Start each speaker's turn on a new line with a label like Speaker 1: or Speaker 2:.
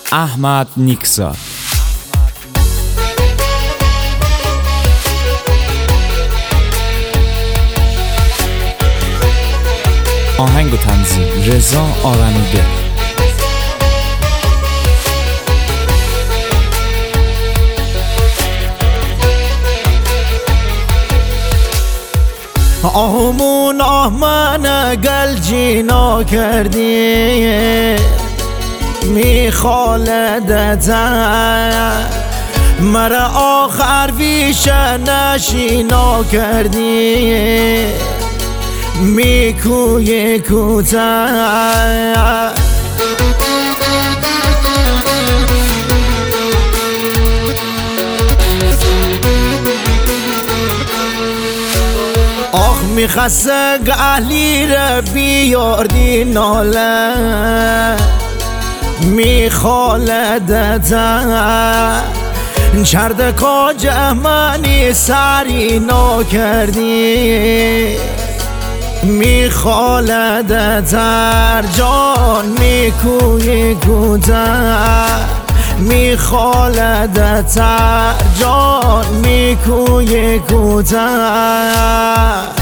Speaker 1: احمد نیکسا. آهنگ و تنظیم رضا آرمیده.
Speaker 2: آهمون من گلجینا کردی می خالدت مرا آخر ویش نشینا کردی می کوی کوتاه آخ میخسته گهلی را بیاردی ناله میخالدت چرد کاجه منی سری نا کردی میخالدت جان میکوی کوتاه میخالدت جان میکوی کوتاه